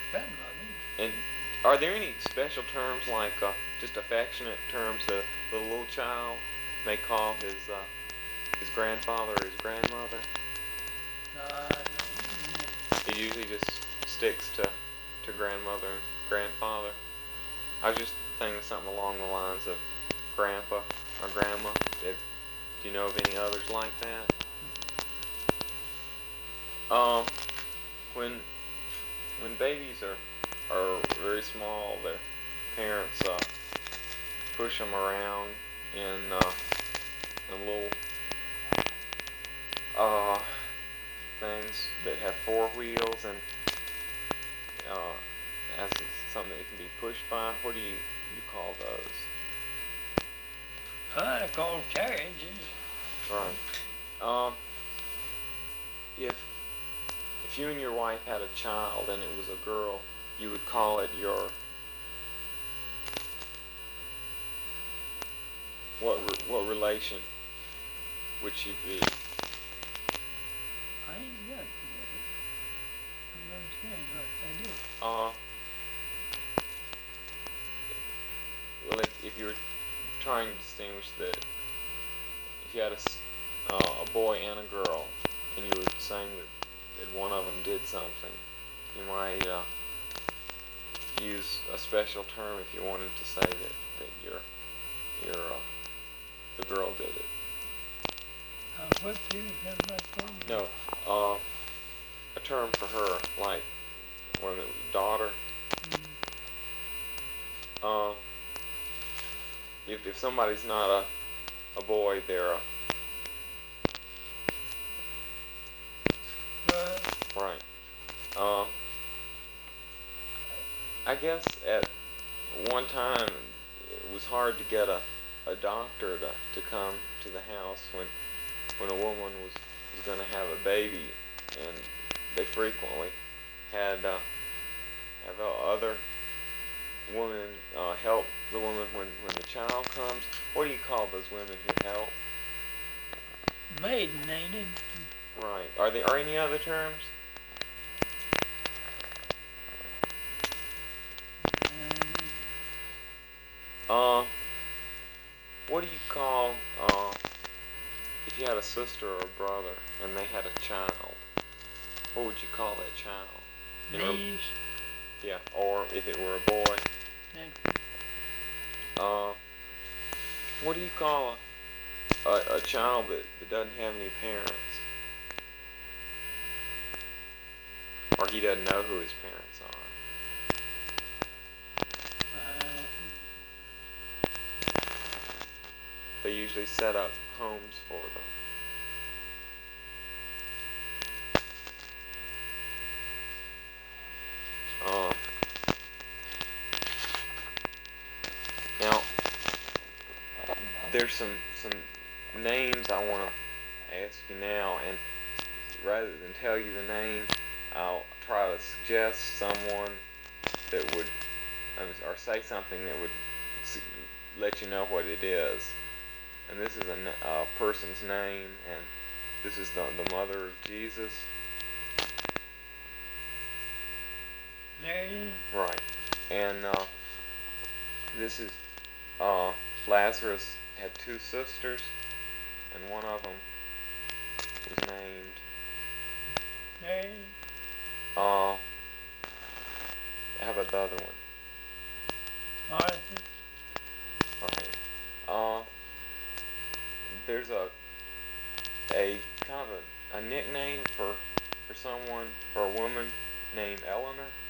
grandmother. And are there any special terms like just affectionate terms that the little child may call his grandfather or his grandmother? No. It usually just sticks to grandmother and grandfather. I was just thinking something along the lines of grandpa or grandma. Do you know of any others like that? When babies are very small, their parents push them around in little uh, things that have four wheels and as something that can be pushed by. What do you call those? They're called carriages. Right. If you and your wife had a child and it was a girl, you would call it your what relation would she be? I ain't got it. I don't understand what that is. Well, if you were trying to distinguish that, if you had a boy and a girl, and you were saying that one of them did something, you might use a special term if you wanted to say that your the girl did it. What you have that phone? No, a term for her, like when it was daughter. If somebody's not a boy, they're a right. I guess at one time it was hard to get a doctor to come to the house when a woman was going to have a baby, and they frequently had have other women help the woman when the child comes. What do you call those women who help? Maiden, ain't it? Right. Are there any other terms? What do you call if you had a sister or a brother and they had a child? What would you call that child? Niece. Yeah. Or if it were a boy. What do you call a child that doesn't have any parents? Or he doesn't know who his parents are? They usually set up homes for them. Now, there's some names I want to ask you now, and rather than tell you the name, I'll try to suggest someone that would, or say something that would let you know what it is. And this is a person's name, and this is the mother of Jesus. Mary. Right. And this is Lazarus had two sisters, and one of them was named Mary. how about the other one? Martha. Okay. There's a kind of a nickname for someone, for a woman named Eleanor.